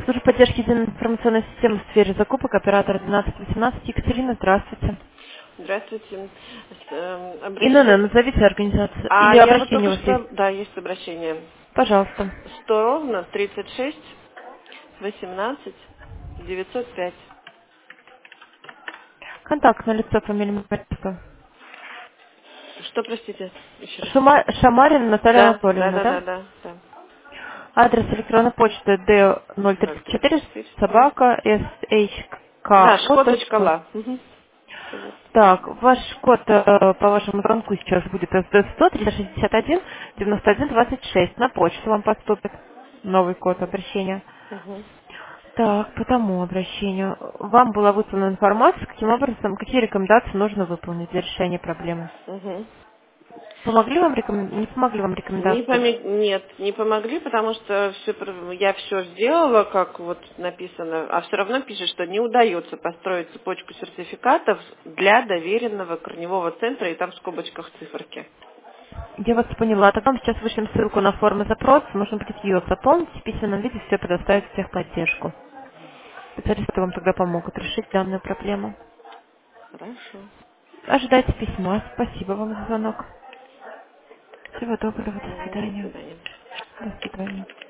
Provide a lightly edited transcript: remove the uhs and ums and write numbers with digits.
Служба поддержки единой информационной системы в сфере закупок, оператор 1218. Екатерина, здравствуйте. Здравствуйте. ИНН, назовите организацию. А Или я вот обращение только у вас есть? что, да, есть обращение. Пожалуйста. 100 ровно 36 18 905. Контактное лицо, фамилия, имя, отчество. Что, простите, еще раз? Шамарина Наталья Да, да, Анатольевна, да, да? да, да, да. Адрес электронной почты d034 034. собака Да, shko.ru. школа.ла. Угу. Так, ваш код по вашему звонку сейчас будет СД-100 361 91 26. На почту вам поступит новый код обращения. Угу. Так, по тому обращению. Вам была выслана информация, каким образом, какие рекомендации нужно выполнить для решения проблемы. Угу. Не помогли вам рекомендации? Нет, не помогли, потому что я все сделала, как вот написано, а все равно пишет, что не удается построить цепочку сертификатов для доверенного корневого центра, и там в скобочках циферки. Я вас поняла. Тогда мы сейчас вышлем ссылку на форму запроса. Можно будет ее заполнить, в письменном виде все предоставить в техподдержку. Специалисты вам тогда помогут решить данную проблему. Хорошо. Ожидайте письма. Спасибо вам за звонок. Всего доброго. До До свидания. свидания. До свидания.